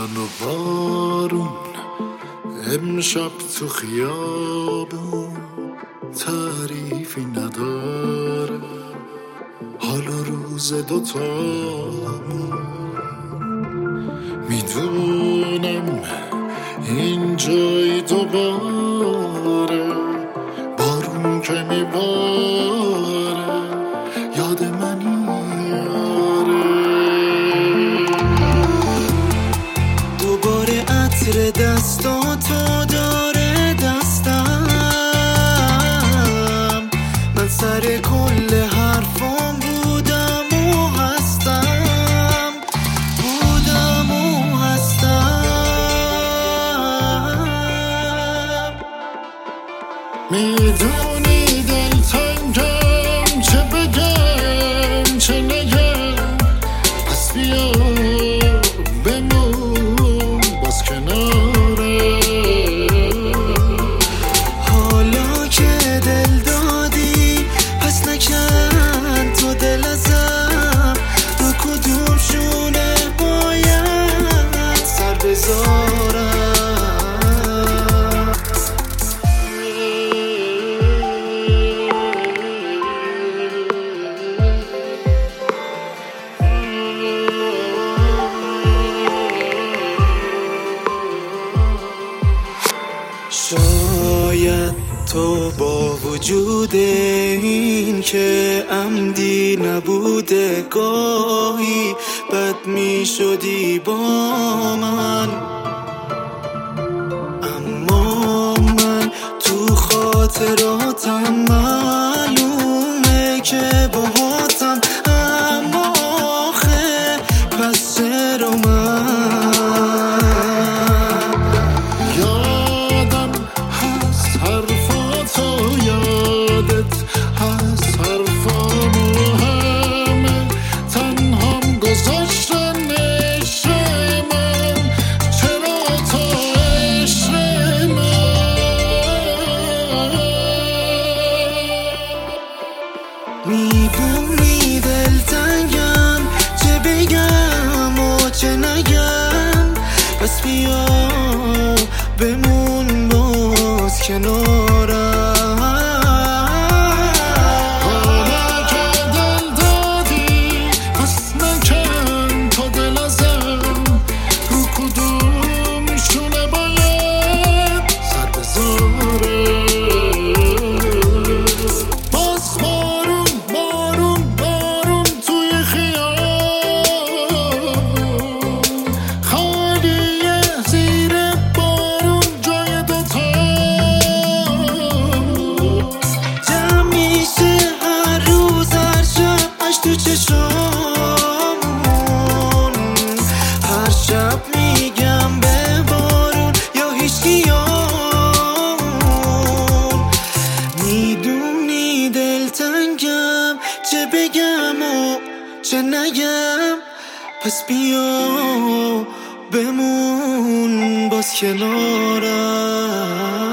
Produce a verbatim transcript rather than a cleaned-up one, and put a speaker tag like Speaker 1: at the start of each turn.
Speaker 1: و بارون امشب تو خیابون تعریفی نداره، حال و روز دوتامون. میدونم این جای دوباره بارون که میباره یاد منی
Speaker 2: دوباره عطر دستاتو داره دستم، من سر کل حرفام بودم و هستم بودم و هستم.
Speaker 1: میدونی دلتنگم، چه بگم چه نگم، پس بیا بمون باز کناره.
Speaker 2: حالا که دل دادی پس نکن تو دل ازم، رو کدوم شونه باید سر بذارم. شاید تو با وجود این که عمدی نبوده گاهی بد می شدی با من، اما من تو خاطراتم معلومه که باهاتم، اما آخه پس چرا من میدونی دلتنگم، چه بگم و چه نگم، پس بیا بمون باز کنارم.
Speaker 1: حالا که دل دادی پس نکن تو دل ازم، رو کدوم شونه باید سر بذاره.
Speaker 2: تو چشامون هر شب میگم به بارون یا هیچکیامون، میدونی دلتنگم، چه بگم و چه نگم، پس بیا بمون باز کنارم.